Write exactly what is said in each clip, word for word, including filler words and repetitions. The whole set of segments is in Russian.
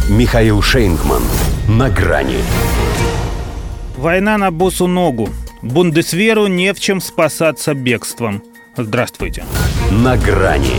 Михаил Шейнгман. На грани. Война на босу ногу. Бундесверу не в чем спасаться бегством. Здравствуйте. На грани.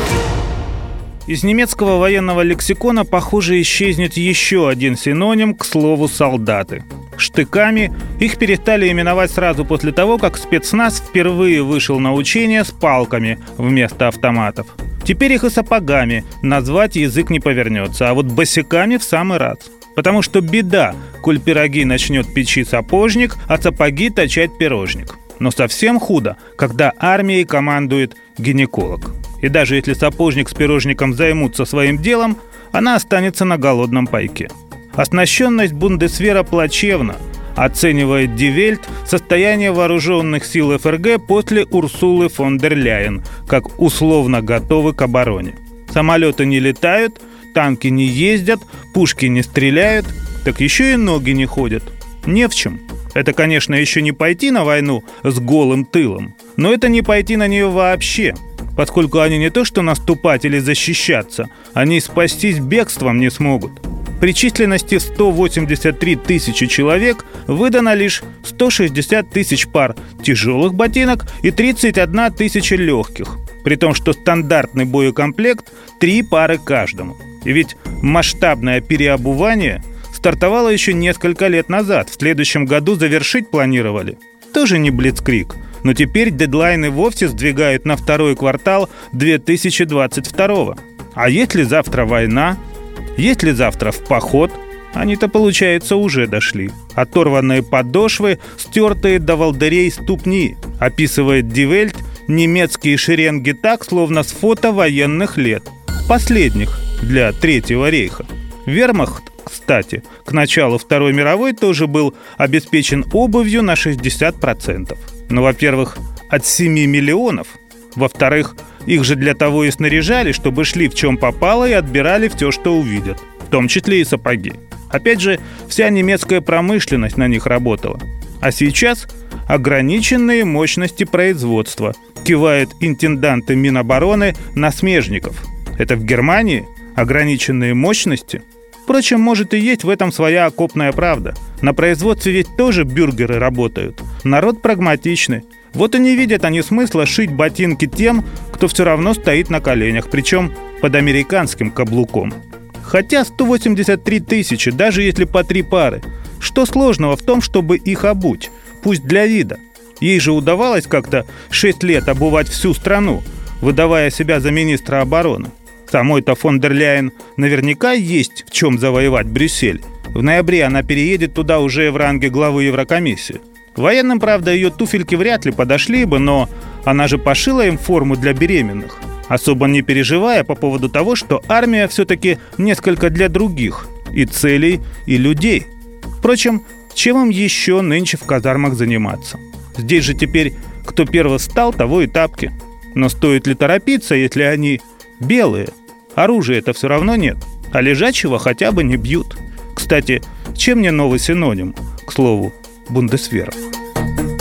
Из немецкого военного лексикона, похоже, исчезнет еще один синоним к слову «солдаты». Штыками их перестали именовать сразу после того, как спецназ впервые вышел на учения с палками вместо автоматов. Теперь их и сапогами назвать язык не повернется, а вот босиками в самый раз. Потому что беда, коль пироги начнет печи сапожник, а сапоги точать пирожник. Но совсем худо, когда армией командует гинеколог. И даже если сапожник с пирожником займутся своим делом, она останется на голодном пайке. Оснащенность Бундесвера плачевна, оценивает Die Welt состояние вооруженных сил эф эр гэ после Урсулы фон дер Ляйен, как условно готовы к обороне. Самолеты не летают, танки не ездят, пушки не стреляют, так еще и ноги не ходят. Не в чем. Это, конечно, еще не пойти на войну с голым тылом, но это не пойти на нее вообще, поскольку они не то что наступать или защищаться, они спастись бегством не смогут. При численности сто восемьдесят три тысячи человек выдано лишь сто шестьдесят тысяч пар тяжелых ботинок и тридцать одна тысяча легких, при том, что стандартный боекомплект – три пары каждому. И ведь масштабное переобувание стартовало еще несколько лет назад, в следующем году завершить планировали. Тоже не блицкриг, но теперь дедлайны вовсе сдвигают на второй квартал две тысячи двадцать второго. А если завтра война? Если завтра в поход? Они-то, получается, уже дошли. Оторванные подошвы, стертые до волдырей ступни. Описывает Die Welt немецкие шеренги так, словно с фото военных лет. Последних для Третьего рейха. Вермахт, кстати, к началу Второй мировой тоже был обеспечен обувью на шестьдесят процентов. Ну, во-первых, от семи миллионов. Во-вторых, их же для того и снаряжали, чтобы шли в чем попало и отбирали все, что увидят. В том числе и сапоги. Опять же, вся немецкая промышленность на них работала. А сейчас ограниченные мощности производства, кивает интенданты Минобороны на смежников. Это в Германии ограниченные мощности? Впрочем, может и есть в этом своя окопная правда. На производстве ведь тоже бюргеры работают. Народ прагматичный. Вот и не видят они смысла шить ботинки тем, кто все равно стоит на коленях, причем под американским каблуком. Хотя сто восемьдесят три тысячи, даже если по три пары. Что сложного в том, чтобы их обуть? Пусть для вида. Ей же удавалось как-то шесть лет обувать всю страну, выдавая себя за министра обороны. Самой-то фон дер Ляйен наверняка есть в чем завоевать Брюссель. В ноябре она переедет туда уже в ранге главы Еврокомиссии. Военным, правда, ее туфельки вряд ли подошли бы, но она же пошила им форму для беременных, особо не переживая по поводу того, что армия все-таки несколько для других и целей, и людей. Впрочем, чем им еще нынче в казармах заниматься? Здесь же теперь кто первый встал, того и тапки. Но стоит ли торопиться, если они белые? Оружия-то все равно нет, а лежачего хотя бы не бьют. Кстати, чем мне новый синоним, к слову, Бундесвера?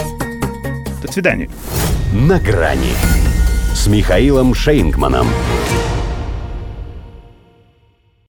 До свидания. На грани с Михаилом Шейнгманом.